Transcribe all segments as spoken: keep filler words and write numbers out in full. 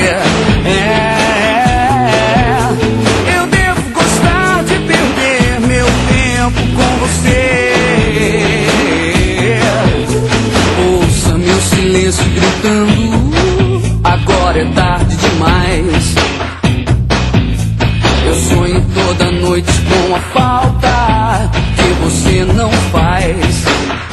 É, eu devo gostar de perder meu tempo com você. Ouça meu silêncio gritando, agora é tarde demais. Eu sonho toda noite com a falta que você não faz.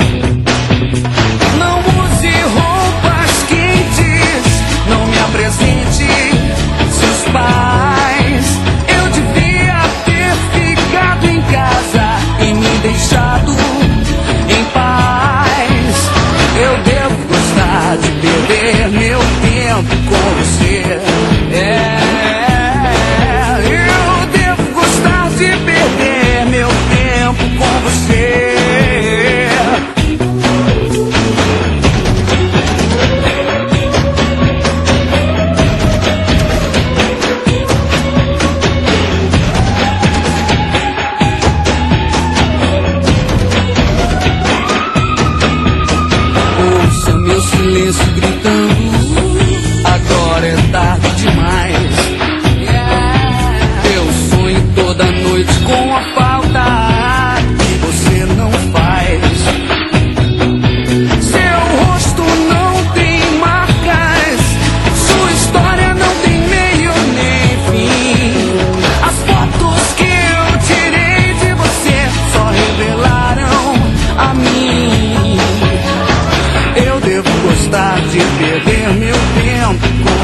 Não use roupas quentes, não me apresente seus pais. Eu devia ter ficado em casa e me deixado em paz. Eu devo gostar de perder meu tempo com você. É, eu devo gostar de perder meu tempo com você. Ouça meu silêncio gritando, agora é tarde demais. Eu sonho toda noite com a falta que você não faz. Seu rosto não tem marcas, sua história não tem meio nem fim. As fotos que eu tirei de você só revelaram a mim. Eu devo gostar de perder meu tempo com